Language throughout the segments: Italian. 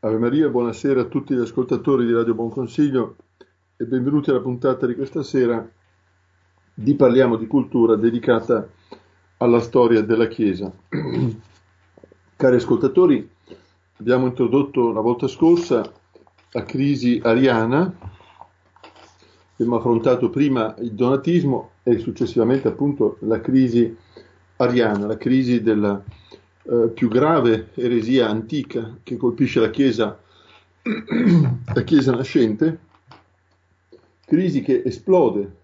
Ave Maria, buonasera a tutti gli ascoltatori di Radio Buon Consiglio e benvenuti alla puntata di questa sera di Parliamo di Cultura dedicata alla storia della Chiesa. Cari ascoltatori, abbiamo introdotto la volta scorsa la crisi ariana, abbiamo affrontato prima il donatismo e successivamente appunto la crisi ariana, la crisi della più grave eresia antica che colpisce la Chiesa nascente, crisi che esplode,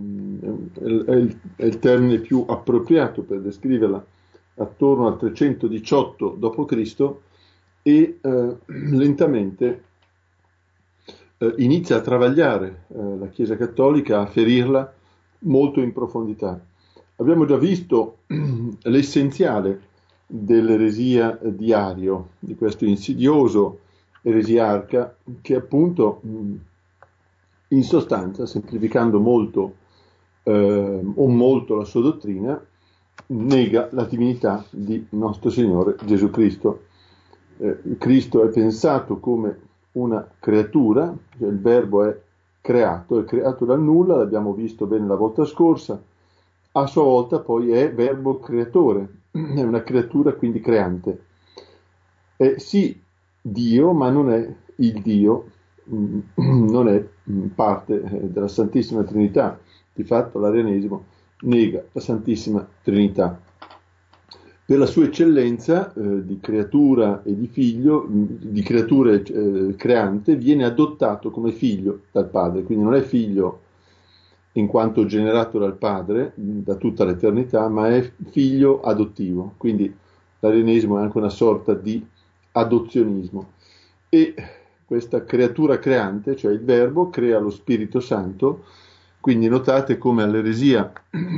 è il termine più appropriato per descriverla, attorno al 318 d.C. e lentamente inizia a travagliare la Chiesa cattolica, a ferirla molto in profondità. Abbiamo già visto l'essenziale dell'eresia di Ario, di questo insidioso eresiarca che appunto in sostanza, semplificando molto o molto la sua dottrina, nega la divinità di nostro Signore Gesù Cristo. Cristo è pensato come una creatura, cioè il Verbo è creato dal nulla, l'abbiamo visto bene la volta scorsa, a sua volta poi è Verbo creatore, è una creatura quindi creante. È sì Dio, ma non è il Dio, non è parte della Santissima Trinità. Di fatto l'arianesimo nega la Santissima Trinità. Per la sua eccellenza di creatura e di figlio, di creatura creante, viene adottato come figlio dal Padre, quindi non è figlio in quanto generato dal Padre da tutta l'eternità, ma è figlio adottivo, quindi l'arianesimo è anche una sorta di adozionismo. E questa creatura creante, cioè il Verbo, crea lo Spirito Santo, quindi notate come all'eresia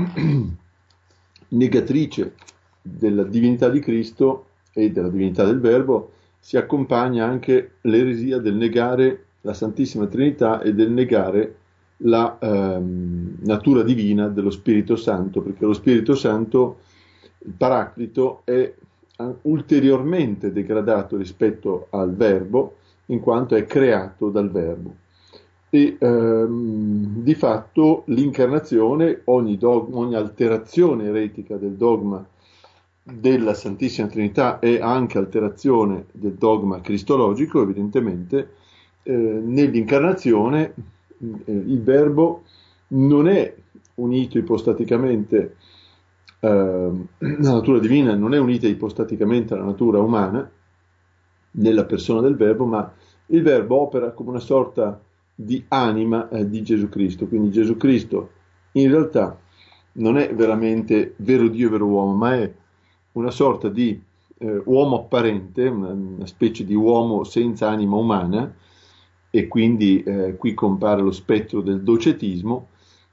negatrice della divinità di Cristo e della divinità del Verbo si accompagna anche l'eresia del negare la Santissima Trinità e del negare la natura divina dello Spirito Santo, perché lo Spirito Santo, il Paraclito, è ulteriormente degradato rispetto al Verbo, in quanto è creato dal Verbo. E di fatto l'incarnazione, ogni alterazione eretica del dogma della Santissima Trinità è anche alterazione del dogma cristologico, evidentemente. Nell'incarnazione il Verbo non è unito ipostaticamente, la natura divina non è unita ipostaticamente alla natura umana nella persona del Verbo, ma il Verbo opera come una sorta di anima di Gesù Cristo. Quindi Gesù Cristo in realtà non è veramente vero Dio e vero uomo, ma è una sorta di uomo apparente, una specie di uomo senza anima umana, e quindi qui compare lo spettro del docetismo,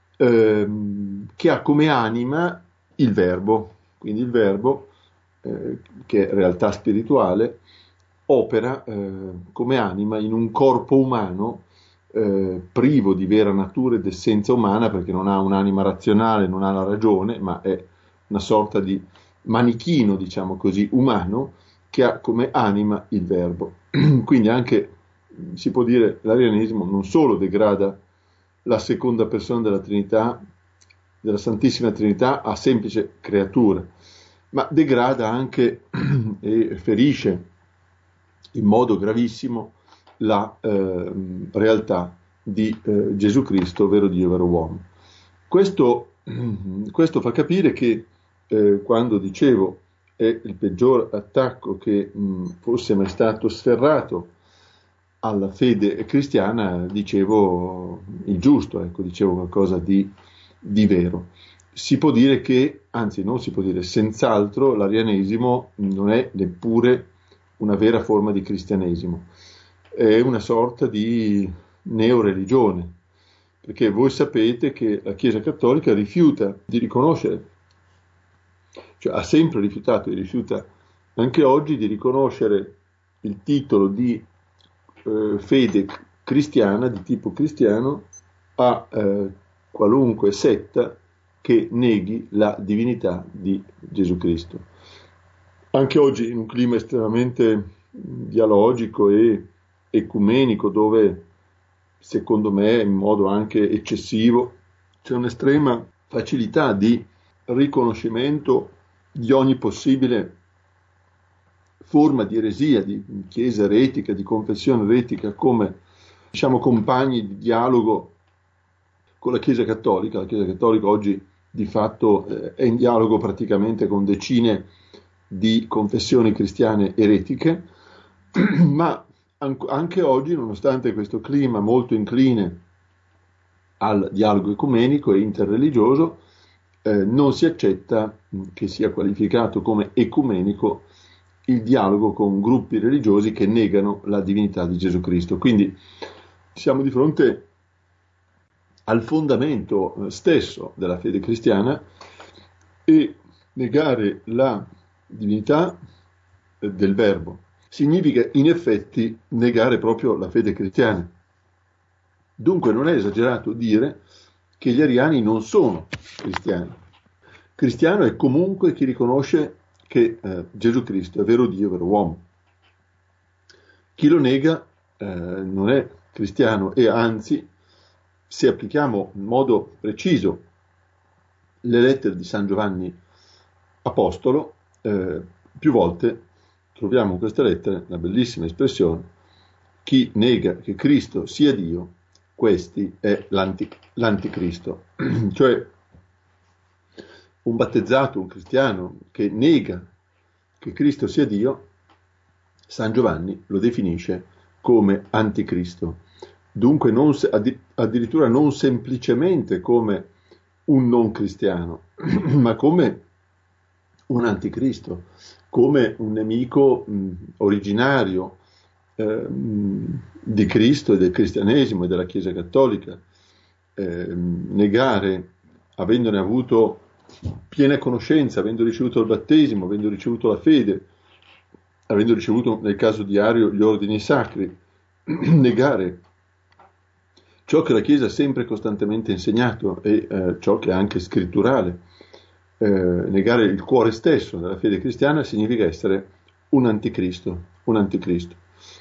che ha come anima il Verbo. Quindi il Verbo, che è realtà spirituale, opera come anima in un corpo umano privo di vera natura ed essenza umana, perché non ha un'anima razionale, non ha la ragione, ma è una sorta di manichino, diciamo così, umano, che ha come anima il Verbo. Quindi anche, si può dire, l'arianesimo non solo degrada la seconda persona della Trinità, della Santissima Trinità, a semplice creatura, ma degrada anche e ferisce in modo gravissimo la realtà di Gesù Cristo, vero Dio, vero uomo. Questo fa capire che quando dicevo è il peggior attacco che fosse mai stato sferrato alla fede cristiana, dicevo il giusto, ecco, dicevo qualcosa di vero. Si può dire che, anzi non si può dire, senz'altro l'arianesimo non è neppure una vera forma di cristianesimo, è una sorta di neoreligione, perché voi sapete che la Chiesa Cattolica rifiuta di riconoscere, cioè ha sempre rifiutato e rifiuta anche oggi di riconoscere il titolo di fede cristiana, di tipo cristiano, a qualunque setta che neghi la divinità di Gesù Cristo. Anche oggi, in un clima estremamente dialogico e ecumenico, dove secondo me in modo anche eccessivo c'è un'estrema facilità di riconoscimento di ogni possibile forma di eresia, di chiesa eretica, di confessione eretica, come diciamo compagni di dialogo con la Chiesa Cattolica. La Chiesa Cattolica oggi di fatto è in dialogo praticamente con decine di confessioni cristiane eretiche, ma anche oggi, nonostante questo clima molto incline al dialogo ecumenico e interreligioso, non si accetta che sia qualificato come ecumenico il dialogo con gruppi religiosi che negano la divinità di Gesù Cristo. Quindi siamo di fronte al fondamento stesso della fede cristiana, e negare la divinità del Verbo significa in effetti negare proprio la fede cristiana. Dunque non è esagerato dire che gli ariani non sono cristiani. Cristiano è comunque chi riconosce che Gesù Cristo è vero Dio, vero uomo. Chi lo nega non è cristiano, e anzi, se applichiamo in modo preciso le lettere di San Giovanni Apostolo, più volte troviamo in queste lettere una bellissima espressione: chi nega che Cristo sia Dio, questi è l'anticristo. Cioè un battezzato, un cristiano che nega che Cristo sia Dio, San Giovanni lo definisce come anticristo. Dunque addirittura non semplicemente come un non cristiano, ma come un anticristo, come un nemico originario di Cristo e del cristianesimo e della Chiesa Cattolica. Negare, avendone avuto piena conoscenza, avendo ricevuto il battesimo, avendo ricevuto la fede, avendo ricevuto nel caso di Ario gli ordini sacri, negare ciò che la Chiesa ha sempre costantemente insegnato e ciò che è anche scritturale, negare il cuore stesso della fede cristiana, significa essere un anticristo, un anticristo.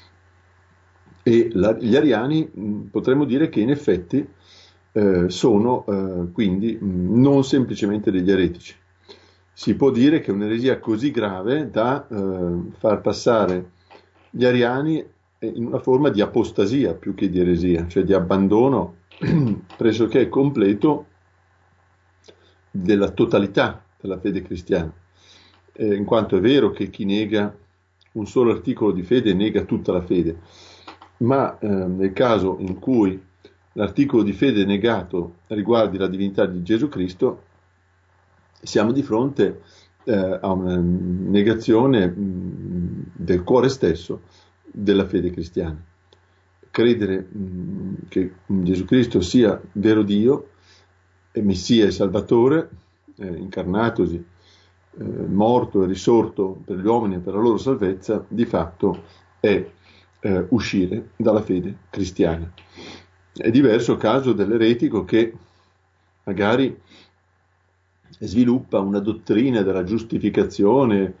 E gli ariani potremmo dire che in effetti sono quindi non semplicemente degli eretici. Si può dire che è un'eresia così grave da far passare gli ariani in una forma di apostasia più che di eresia, cioè di abbandono pressoché completo della totalità della fede cristiana, in quanto è vero che chi nega un solo articolo di fede nega tutta la fede, ma nel caso in cui l'articolo di fede negato riguardi la divinità di Gesù Cristo, siamo di fronte a una negazione del cuore stesso della fede cristiana. Credere che Gesù Cristo sia vero Dio, e Messia e Salvatore, incarnatosi, morto e risorto per gli uomini e per la loro salvezza, di fatto è uscire dalla fede cristiana. È diverso il caso dell'eretico che magari sviluppa una dottrina della giustificazione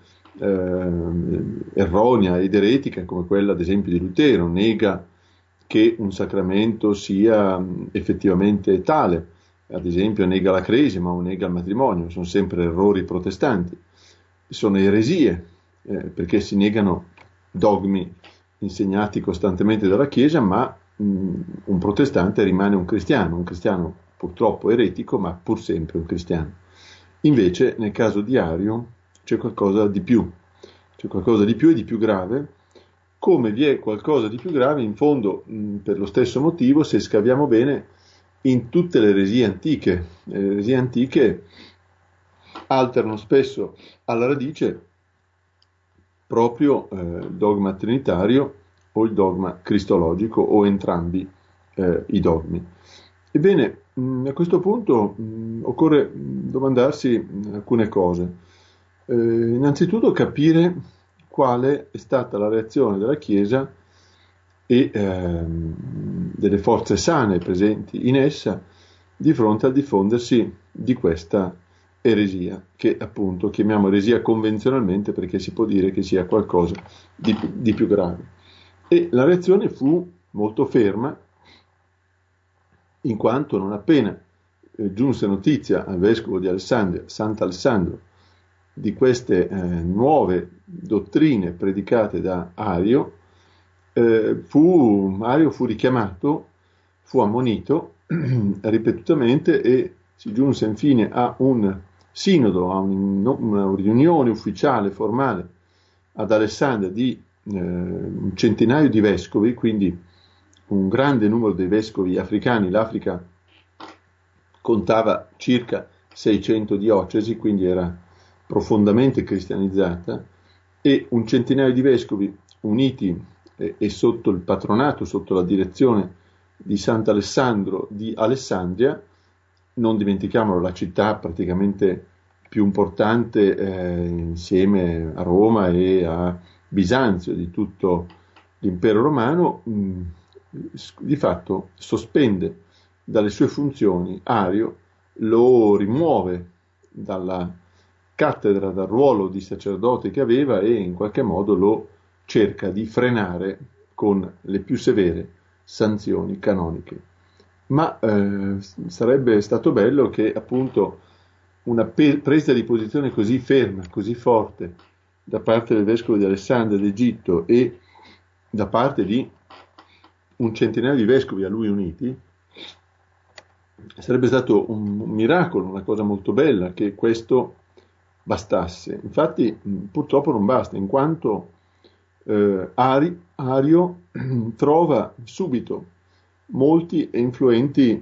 erronea ed eretica, come quella ad esempio di Lutero, nega che un sacramento sia effettivamente tale, ad esempio nega la cresima o nega il matrimonio. Sono sempre errori protestanti, sono eresie, perché si negano dogmi insegnati costantemente dalla Chiesa, ma un protestante rimane un cristiano purtroppo eretico, ma pur sempre un cristiano. Invece nel caso di Ario c'è qualcosa di più e di più grave, come vi è qualcosa di più grave in fondo, per lo stesso motivo, se scaviamo bene, in tutte le eresie antiche. Le eresie antiche alterano spesso alla radice proprio il dogma trinitario o il dogma cristologico, o entrambi i dogmi. Ebbene, a questo punto occorre domandarsi alcune cose. Innanzitutto capire quale è stata la reazione della Chiesa e delle forze sane presenti in essa di fronte al diffondersi di questa eresia, che appunto chiamiamo eresia convenzionalmente perché si può dire che sia qualcosa di più grave. E la reazione fu molto ferma, in quanto non appena giunse notizia al vescovo di Alessandria, Sant'Alessandro, di queste nuove dottrine predicate da Ario, Ario fu richiamato, fu ammonito ripetutamente e si giunse infine a un sinodo, a una riunione ufficiale, formale ad Alessandria di un centinaio di vescovi, quindi un grande numero dei vescovi africani. L'Africa contava circa 600 diocesi, quindi era profondamente cristianizzata, e un centinaio di vescovi uniti e sotto il patronato, sotto la direzione di Sant'Alessandro di Alessandria. Non dimentichiamolo, la città praticamente più importante insieme a Roma e a Bisanzio di tutto l'impero romano, di fatto sospende dalle sue funzioni Ario, lo rimuove dalla cattedra, dal ruolo di sacerdote che aveva, e in qualche modo lo cerca di frenare con le più severe sanzioni canoniche. Ma sarebbe stato bello che appunto una presa di posizione così ferma, così forte da parte del vescovo di Alessandria d'Egitto e da parte di un centinaio di vescovi a lui uniti, sarebbe stato un miracolo, una cosa molto bella, che questo bastasse. Infatti purtroppo non basta, in quanto Ario trova subito molti e influenti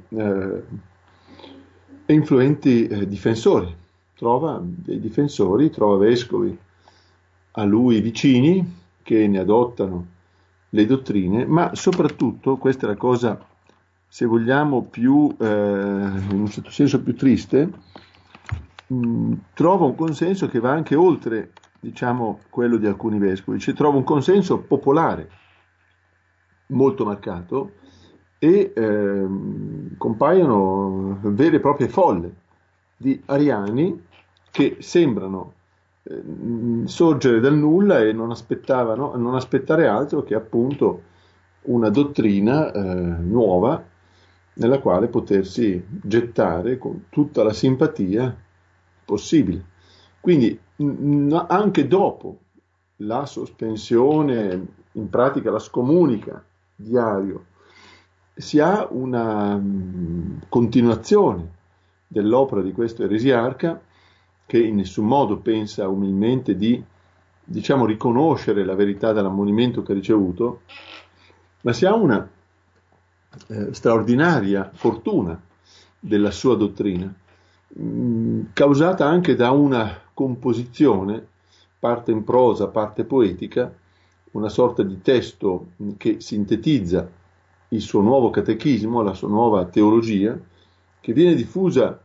difensori, trova dei difensori, trova vescovi a lui vicini che ne adottano le dottrine, ma soprattutto, questa è la cosa, se vogliamo, più in un certo senso più triste, trova un consenso che va anche oltre, diciamo, quello di alcuni vescovi, cioè trova un consenso popolare molto marcato, e compaiono vere e proprie folle di ariani che sembrano sorgere dal nulla e non aspettare altro che appunto una dottrina nuova nella quale potersi gettare con tutta la simpatia possibile. Quindi anche dopo la sospensione, in pratica la scomunica di Ario, si ha una continuazione dell'opera di questo eresiarca, che in nessun modo pensa umilmente di, diciamo, riconoscere la verità dell'ammonimento che ha ricevuto, ma si ha una straordinaria fortuna della sua dottrina, causata anche da una composizione, parte in prosa, parte poetica, una sorta di testo che sintetizza il suo nuovo catechismo, la sua nuova teologia, che viene diffuso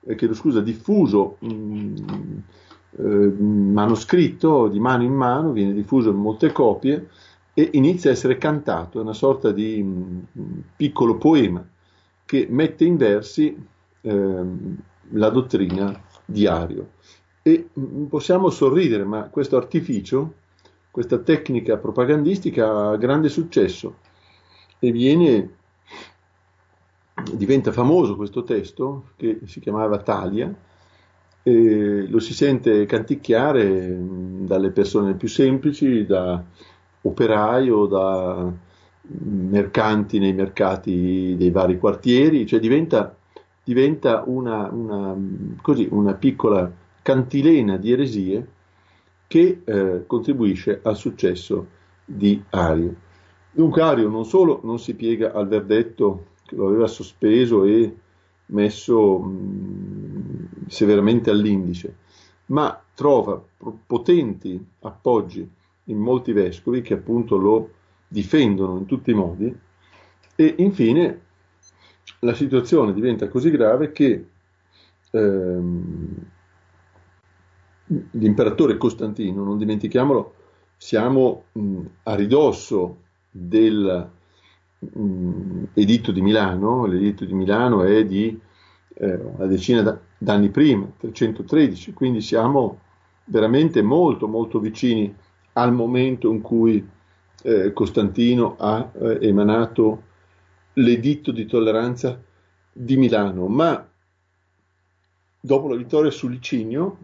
manoscritto di mano in mano, viene diffuso in molte copie e inizia a essere cantato, è una sorta di piccolo poema che mette in versi la dottrina di Ario. E possiamo sorridere, ma questo artificio, questa tecnica propagandistica ha grande successo e diventa famoso questo testo, che si chiamava Thalia, e lo si sente canticchiare dalle persone più semplici, da operai o da mercanti nei mercati dei vari quartieri, cioè diventa una piccola cantilena di eresie che contribuisce al successo di Ario. Dunque Ario non solo non si piega al verdetto che lo aveva sospeso e messo severamente all'indice, ma trova potenti appoggi in molti vescovi che appunto lo difendono in tutti i modi, e infine la situazione diventa così grave che l'imperatore Costantino, non dimentichiamolo, siamo a ridosso del editto di Milano. L'editto di Milano è di una decina d'anni prima, 313, quindi siamo veramente molto molto vicini al momento in cui Costantino ha emanato l'editto di tolleranza di Milano, ma dopo la vittoria su Licinio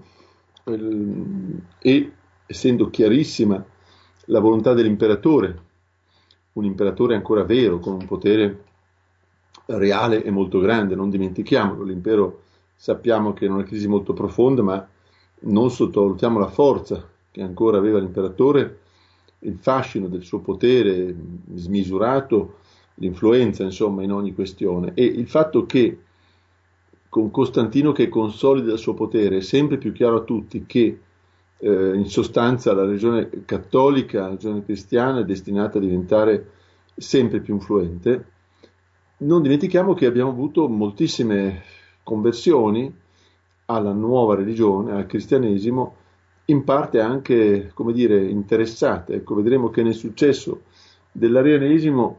e essendo chiarissima la volontà dell'imperatore, un imperatore ancora vero, con un potere reale e molto grande, non dimentichiamolo, l'impero sappiamo che è una crisi molto profonda, ma non sottovalutiamo la forza che ancora aveva l'imperatore, il fascino del suo potere smisurato, l'influenza insomma in ogni questione, e il fatto che con Costantino che consolida il suo potere è sempre più chiaro a tutti che in sostanza la religione cattolica, la religione cristiana è destinata a diventare sempre più influente. Non dimentichiamo che abbiamo avuto moltissime conversioni alla nuova religione, al cristianesimo, in parte anche, come dire, interessate. Ecco, vedremo che al successo dell'arianesimo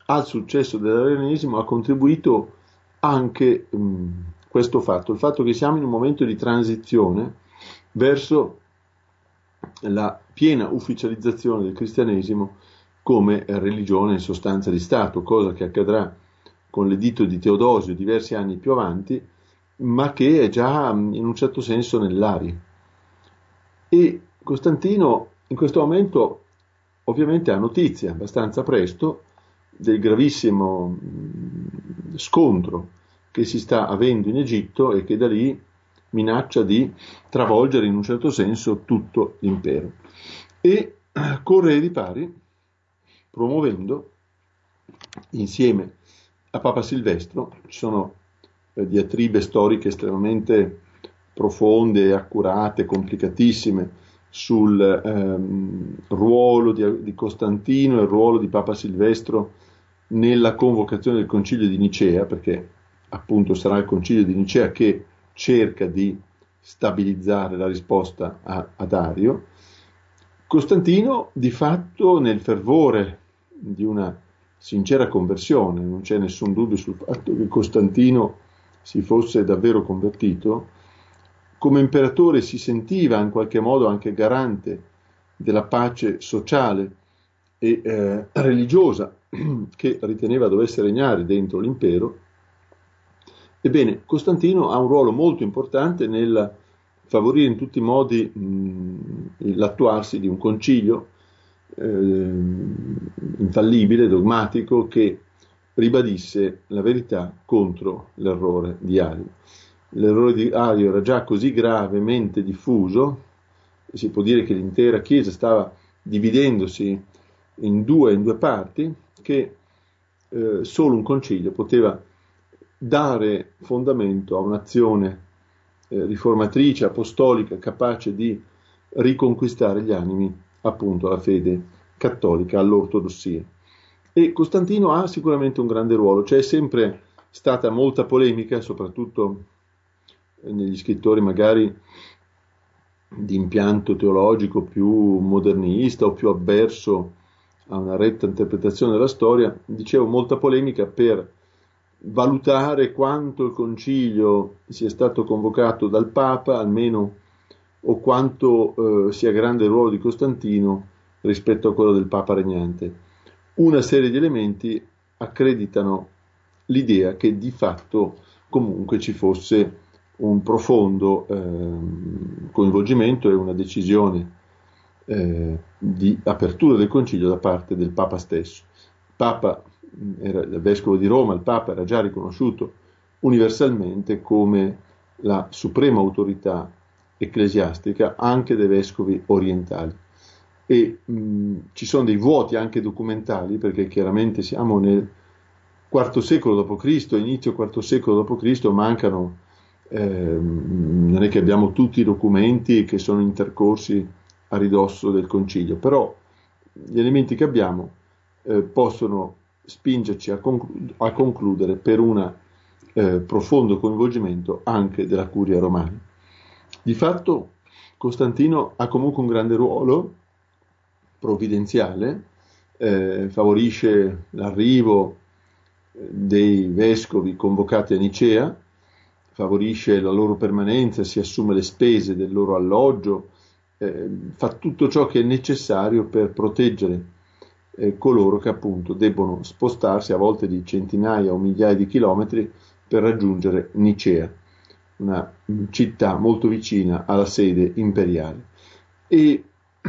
ha contribuito anche questo fatto, il fatto che siamo in un momento di transizione verso la piena ufficializzazione del cristianesimo come religione in sostanza di Stato, cosa che accadrà con l'editto di Teodosio diversi anni più avanti, ma che è già in un certo senso nell'aria. E Costantino in questo momento ovviamente ha notizia abbastanza presto del gravissimo scontro che si sta avendo in Egitto e che da lì minaccia di travolgere in un certo senso tutto l'impero. E corre ai ripari promuovendo insieme a Papa Silvestro, ci sono diatribe storiche estremamente profonde, accurate, complicatissime sul ruolo di Costantino e il ruolo di Papa Silvestro nella convocazione del Concilio di Nicea, perché appunto sarà il Concilio di Nicea che cerca di stabilizzare la risposta a Dario. Costantino di fatto nel fervore di una sincera conversione, non c'è nessun dubbio sul fatto che Costantino si fosse davvero convertito, come imperatore si sentiva in qualche modo anche garante della pace sociale e religiosa che riteneva dovesse regnare dentro l'impero. Ebbene, Costantino ha un ruolo molto importante nel favorire in tutti i modi l'attuarsi di un concilio infallibile, dogmatico, che ribadisse la verità contro l'errore di Ario. L'errore di Ario era già così gravemente diffuso, si può dire che l'intera Chiesa stava dividendosi in due parti, che solo un concilio poteva dare fondamento a un'azione riformatrice, apostolica, capace di riconquistare gli animi appunto alla fede cattolica, all'ortodossia. E Costantino ha sicuramente un grande ruolo, c'è sempre stata molta polemica, soprattutto negli scrittori magari di impianto teologico più modernista o più avverso a una retta interpretazione della storia, dicevo molta polemica per valutare quanto il concilio sia stato convocato dal Papa, almeno, o quanto sia grande il ruolo di Costantino rispetto a quello del Papa regnante. Una serie di elementi accreditano l'idea che di fatto comunque ci fosse un profondo coinvolgimento e una decisione di apertura del concilio da parte del Papa stesso. Il Papa era il vescovo di Roma, il Papa era già riconosciuto universalmente come la suprema autorità ecclesiastica anche dei vescovi orientali. E ci sono dei vuoti anche documentali, perché chiaramente siamo nel IV secolo d.C., inizio IV secolo d.C., mancano, non è che abbiamo tutti i documenti che sono intercorsi a ridosso del concilio, però gli elementi che abbiamo possono spingerci a concludere per un profondo coinvolgimento anche della curia romana. Di fatto Costantino ha comunque un grande ruolo provvidenziale, favorisce l'arrivo dei vescovi convocati a Nicea, favorisce la loro permanenza, si assume le spese del loro alloggio, fa tutto ciò che è necessario per proteggere coloro che appunto debbono spostarsi a volte di centinaia o migliaia di chilometri per raggiungere Nicea, una città molto vicina alla sede imperiale, e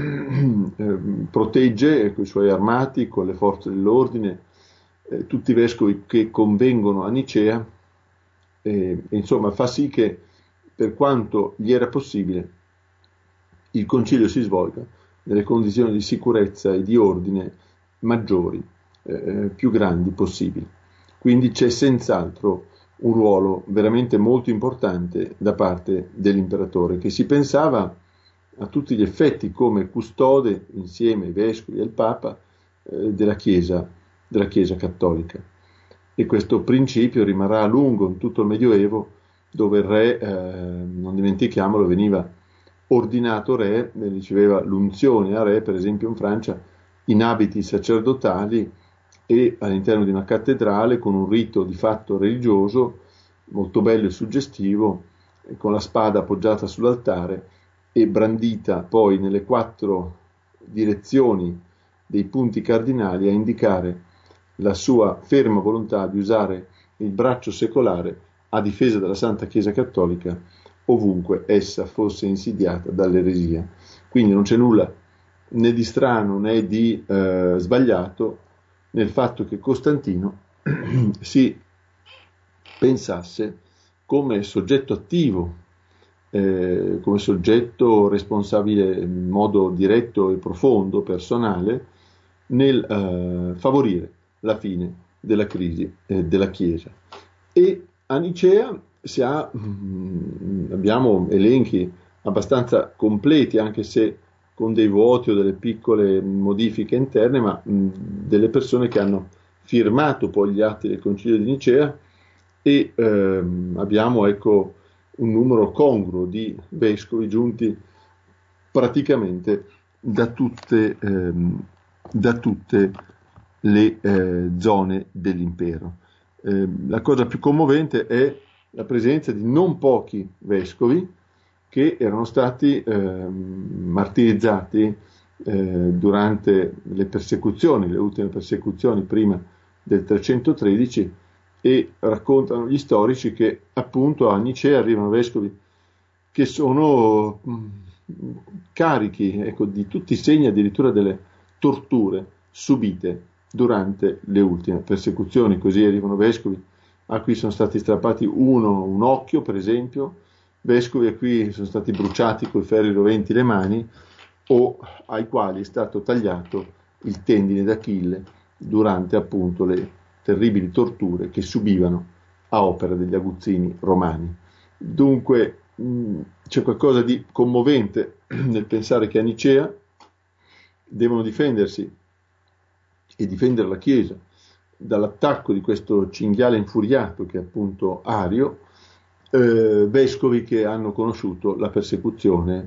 protegge con i suoi armati, con le forze dell'ordine, tutti i vescovi che convengono a Nicea, e insomma fa sì che, per quanto gli era possibile, il concilio si svolga nelle condizioni di sicurezza e di ordine maggiori, più grandi possibili. Quindi c'è senz'altro un ruolo veramente molto importante da parte dell'imperatore, che si pensava a tutti gli effetti come custode, insieme ai vescovi e al Papa, della Chiesa cattolica. E questo principio rimarrà a lungo in tutto il Medioevo, dove il re, non dimentichiamolo, veniva ordinato re, riceveva l'unzione a re, per esempio in Francia, in abiti sacerdotali e all'interno di una cattedrale con un rito di fatto religioso molto bello e suggestivo, con la spada appoggiata sull'altare e brandita poi nelle 4 direzioni dei punti cardinali a indicare la sua ferma volontà di usare il braccio secolare a difesa della Santa Chiesa Cattolica ovunque essa fosse insidiata dall'eresia. Quindi non c'è nulla né di strano né di sbagliato nel fatto che Costantino si pensasse come soggetto attivo, come soggetto responsabile in modo diretto e profondo, personale, nel favorire la fine della crisi della Chiesa. E a Nicea abbiamo elenchi abbastanza completi, anche se con dei vuoti o delle piccole modifiche interne, ma delle persone che hanno firmato poi gli atti del Concilio di Nicea, e abbiamo un numero congruo di vescovi giunti praticamente da tutte le zone dell'impero. La cosa più commovente è la presenza di non pochi vescovi che erano stati martirizzati durante le persecuzioni, le ultime persecuzioni prima del 313, e raccontano gli storici che appunto a Nicea arrivano vescovi che sono carichi, di tutti i segni addirittura delle torture subite durante le ultime persecuzioni. Così arrivano vescovi a cui sono stati strappati un occhio, per esempio, vescovi a cui sono stati bruciati coi ferri roventi le mani, o ai quali è stato tagliato il tendine d'Achille durante appunto le terribili torture che subivano a opera degli aguzzini romani. Dunque c'è qualcosa di commovente nel pensare che a Nicea devono difendersi e difendere la Chiesa dall'attacco di questo cinghiale infuriato che è appunto Ario, vescovi che hanno conosciuto la persecuzione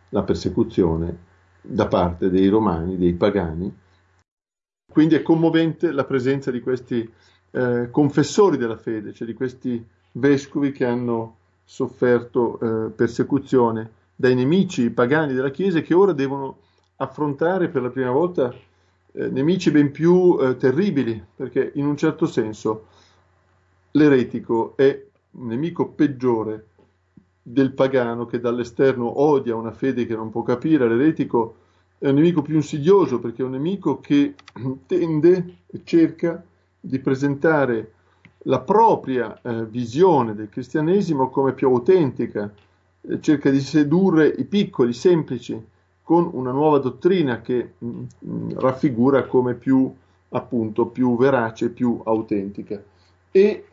da parte dei romani, dei pagani. Quindi è commovente la presenza di questi confessori della fede, cioè di questi vescovi che hanno sofferto persecuzione dai nemici pagani della Chiesa, che ora devono affrontare per la prima volta nemici ben più terribili, perché in un certo senso l'eretico è un nemico peggiore del pagano, che dall'esterno odia una fede che non può capire. L'eretico è un nemico più insidioso, perché è un nemico che tende e cerca di presentare la propria visione del cristianesimo come più autentica, cerca di sedurre i piccoli, semplici, con una nuova dottrina che raffigura come più verace, più autentica. E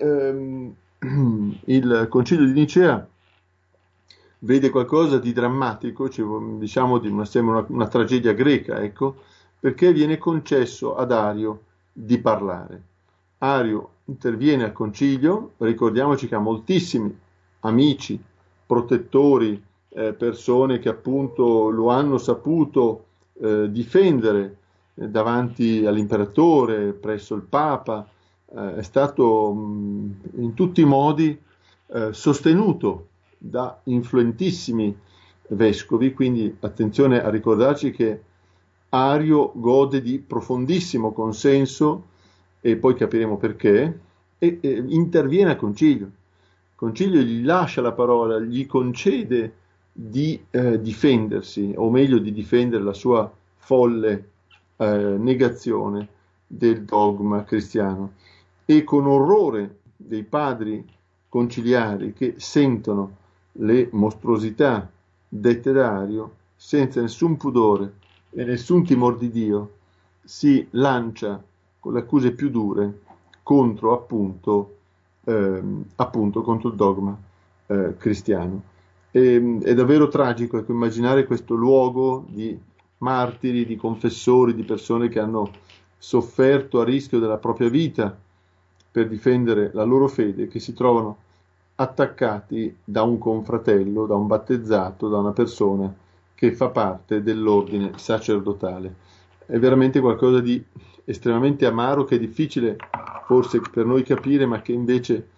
il Concilio di Nicea vede qualcosa di drammatico, diciamo sembra una tragedia greca, perché viene concesso ad Ario di parlare. Ario interviene al concilio, ricordiamoci che ha moltissimi amici, protettori, persone che appunto lo hanno saputo difendere davanti all'imperatore, presso il Papa, è stato in tutti i modi sostenuto da influentissimi vescovi, quindi attenzione a ricordarci che Ario gode di profondissimo consenso, e poi capiremo perché, e interviene al concilio. Il concilio gli lascia la parola, gli concede di difendersi, o meglio di difendere la sua folle negazione del dogma cristiano. E con orrore dei padri conciliari che sentono le mostruosità dette da Ario, senza nessun pudore e nessun timor di Dio, si lancia con le accuse più dure contro appunto contro il dogma cristiano. È davvero tragico, ecco, immaginare questo luogo di martiri, di confessori, di persone che hanno sofferto a rischio della propria vita per difendere la loro fede, che si trovano attaccati da un confratello, da un battezzato, da una persona che fa parte dell'ordine sacerdotale. È veramente qualcosa di estremamente amaro, che è difficile forse per noi capire, ma che invece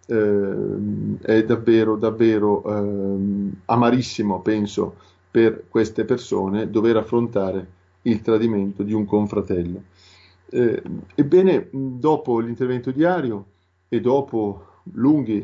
è davvero, davvero amarissimo, penso, per queste persone dover affrontare il tradimento di un confratello. Ebbene, dopo l'intervento di Ario e dopo lunghi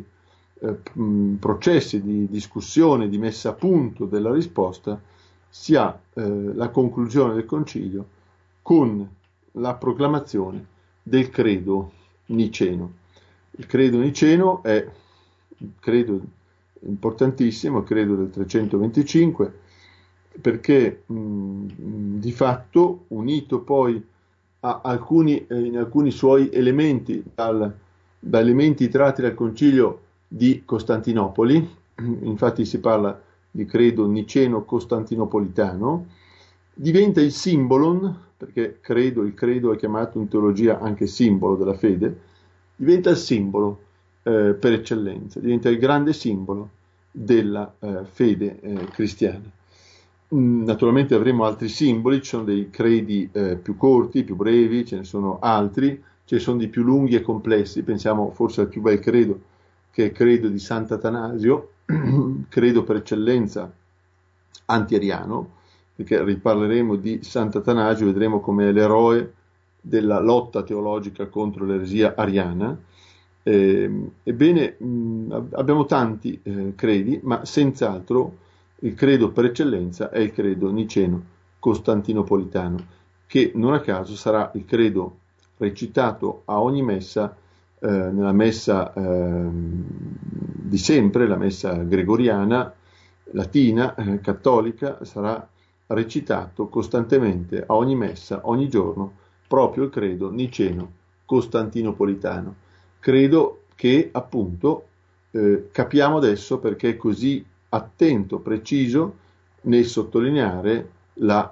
processi di discussione, di messa a punto della risposta, si ha la conclusione del concilio con la proclamazione del credo niceno. Il credo niceno è un credo importantissimo, il credo del 325, perché di fatto, unito poi a in alcuni suoi elementi, da elementi tratti dal concilio di Costantinopoli, infatti si parla di credo niceno-costantinopolitano, diventa il simbolon, perché il credo è chiamato in teologia anche simbolo della fede, diventa il simbolo per eccellenza, diventa il grande simbolo della fede cristiana. Naturalmente avremo altri simboli, ci sono dei credi più corti, più brevi, ce ne sono altri, ce ne sono di più lunghi e complessi. Pensiamo forse al più bel credo, che è il credo di Sant'Atanasio, credo per eccellenza anti-ariano, perché riparleremo di Sant'Atanasio, vedremo come l'eroe della lotta teologica contro l'eresia ariana. Ebbene, abbiamo tanti credi, ma senz'altro il credo per eccellenza è il credo niceno-costantinopolitano, che non a caso sarà il credo recitato a ogni messa, nella messa di sempre, la messa gregoriana, latina, cattolica, sarà recitato costantemente a ogni messa, ogni giorno, proprio il credo niceno-costantinopolitano. Credo che appunto capiamo adesso perché è così attento, preciso nel sottolineare la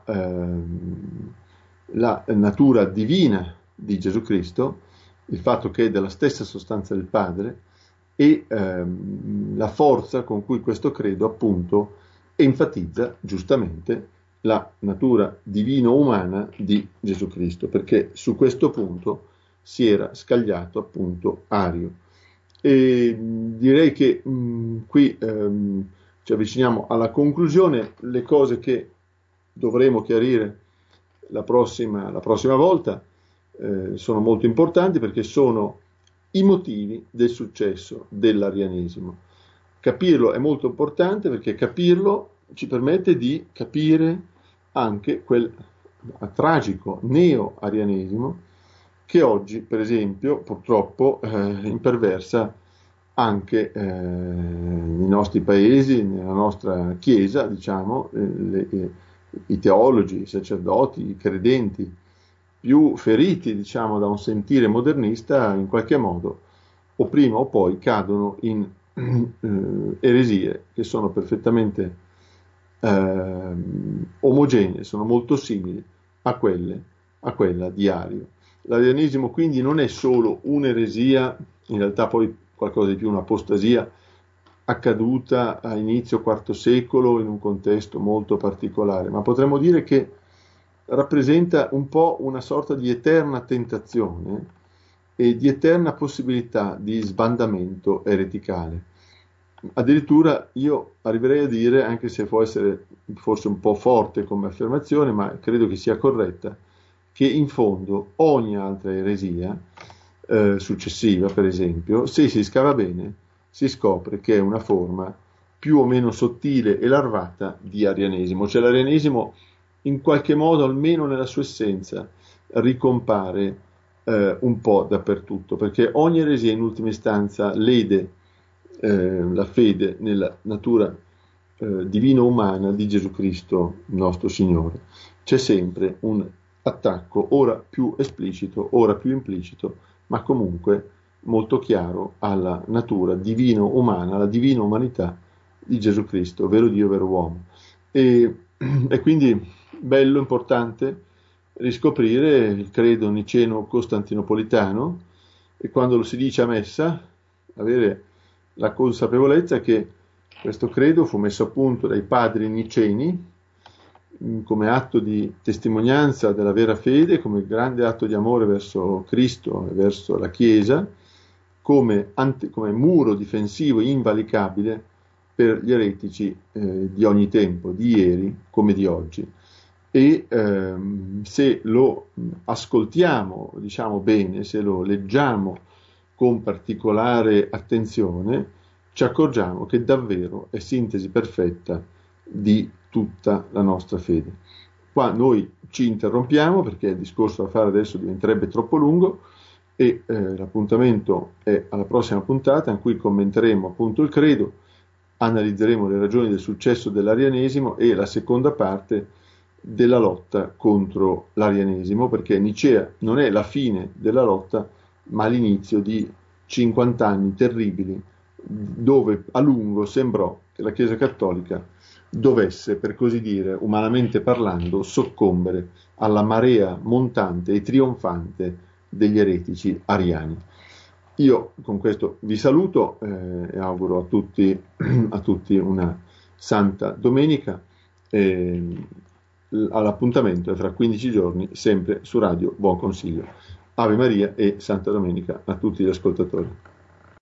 natura divina di Gesù Cristo, il fatto che è della stessa sostanza del Padre, e la forza con cui questo credo appunto enfatizza giustamente la natura divino-umana di Gesù Cristo, perché su questo punto si era scagliato appunto Ario. E direi che qui ci avviciniamo alla conclusione. Le cose che dovremo chiarire la prossima volta sono molto importanti, perché sono i motivi del successo dell'arianesimo. Capirlo è molto importante, perché capirlo ci permette di capire anche quel tragico neo-arianesimo che oggi, per esempio, purtroppo imperversa anche nei nostri paesi, nella nostra Chiesa, diciamo, i teologi, i sacerdoti, i credenti più feriti, diciamo, da un sentire modernista, in qualche modo, o prima o poi, cadono in eresie che sono perfettamente omogenee, sono molto simili a quella di Ario. L'arianesimo quindi non è solo un'eresia, in realtà poi qualcosa di più, un'apostasia accaduta a inizio IV secolo in un contesto molto particolare, ma potremmo dire che rappresenta un po' una sorta di eterna tentazione e di eterna possibilità di sbandamento ereticale. addirittura io arriverei a dire, anche se può essere forse un po' forte come affermazione, ma credo che sia corretta, che in fondo ogni altra eresia successiva, per esempio, se si scava bene, si scopre che è una forma più o meno sottile e larvata di arianesimo. Cioè l'arianesimo in qualche modo, almeno nella sua essenza, ricompare un po' dappertutto, perché ogni eresia in ultima istanza lede la fede nella natura divino-umana di Gesù Cristo, nostro Signore. C'è sempre un attacco, ora più esplicito, ora più implicito, ma comunque molto chiaro alla natura divino-umana, alla divina umanità di Gesù Cristo, vero Dio, vero uomo. E quindi bello, importante riscoprire il credo niceno-costantinopolitano, e quando lo si dice a messa, avere la consapevolezza che questo credo fu messo a punto dai padri niceni come atto di testimonianza della vera fede, come grande atto di amore verso Cristo e verso la Chiesa, come muro difensivo invalicabile per gli eretici di ogni tempo, di ieri come di oggi. E se lo ascoltiamo, diciamo bene, se lo leggiamo con particolare attenzione, ci accorgiamo che davvero è sintesi perfetta di tutta la nostra fede. Qua noi ci interrompiamo perché il discorso da fare adesso diventerebbe troppo lungo, e l'appuntamento è alla prossima puntata in cui commenteremo appunto il credo, analizzeremo le ragioni del successo dell'arianesimo e la seconda parte della lotta contro l'arianesimo, perché Nicea non è la fine della lotta, ma l'inizio di 50 anni terribili, dove a lungo sembrò che la Chiesa Cattolica dovesse, per così dire, umanamente parlando, soccombere alla marea montante e trionfante degli eretici ariani. Io con questo vi saluto e auguro a tutti una santa domenica. All'appuntamento è fra 15 giorni, sempre su Radio Buon Consiglio. Ave Maria e Santa Domenica a tutti gli ascoltatori.